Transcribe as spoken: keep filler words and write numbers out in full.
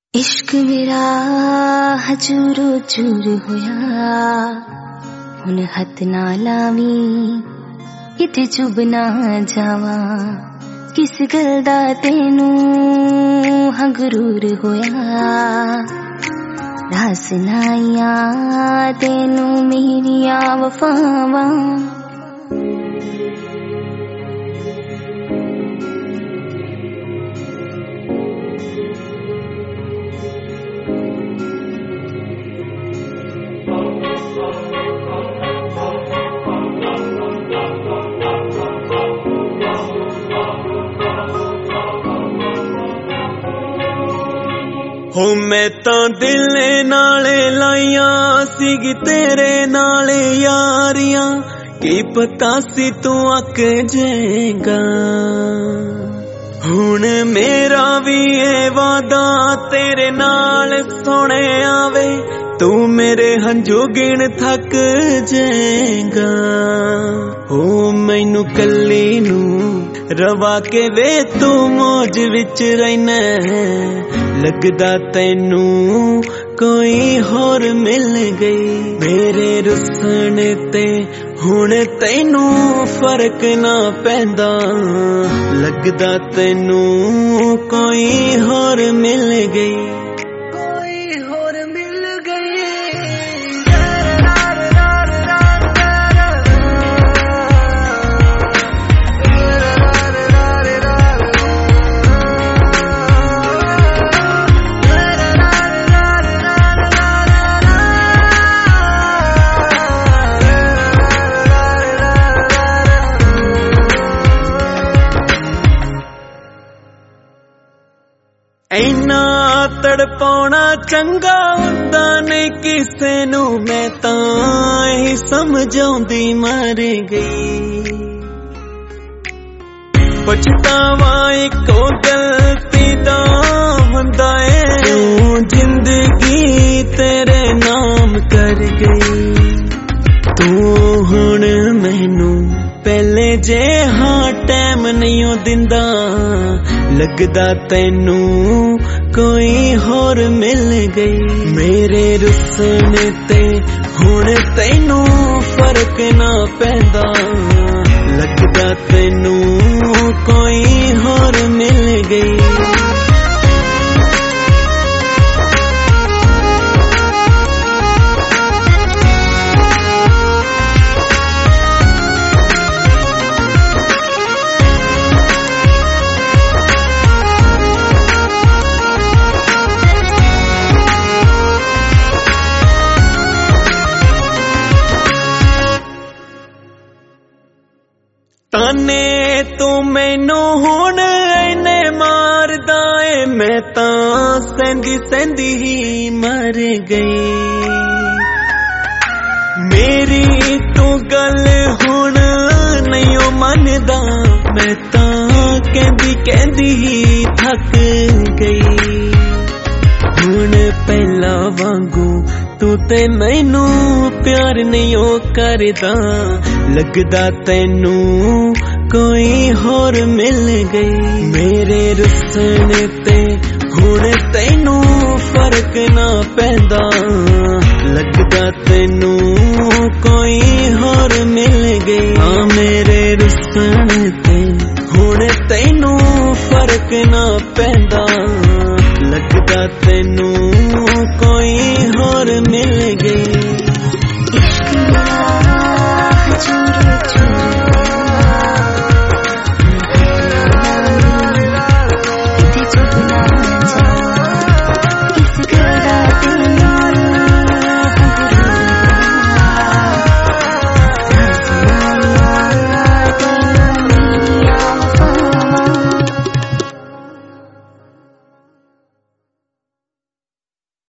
इश्क मेरा हजूरो चूर होया हुन हथ ना लावी इते चुभ ना जावा किस गल दा तेनू हंगरूर होया रास नाइया तेनू मेरिया वफावा हो मैं तो दिल नाले लाइया सीगी तेरे नाले यारियां की पता सी तू अक जाएगा हुण मेरा भी ये वादा तेरे नाल सोने आवे तू मेरे हंजू गिण थक जाएगा हो मैनू कली नू रवा के वे तू मौज विच रहना लगदा तैनू कोई होर मिल गई मेरे रुसन ते हुण तैनू फर्क ना पैंदा लगदा तैनू कोई होर मिल गई कोई होर मिल गई ऐना तड़पाउणा चंगा हुंदा नहीं किसे नू मैं तां ही समझाउंदी मर गई पछतावा इको गलती दा हुंदा ऐ क्यों जिंदगी तेरे नाम कर गई तू हुण मैनू पहले जे हाँ टैम नहीं दिंदा लगदा तैनू कोई होर मिल गई मेरे रुसन ते हुण तैनू फर्क ना पैंदा लगदा तैनू कोई होर मिल गई ताने तू मैनू हुण इन्ने मारदा ए मैं तां सेंदी सेंदी ही मर गई मेरी तू गल हुण नहीं मनदा मैं तां कहंदी कहंदी ही थक गई हुण पहला वांगू तू ते मैनू प्यार नहीं ओ करदा लगदा तैनू कोई होर मिल गई मेरे रुसन ते हुण तैनू फर्क ना पैंदा लगदा तैनू कोई होर मिल गई हाँ मेरे रुसन ते हुण तैनू फर्क ना पैंदा लगदा तैनू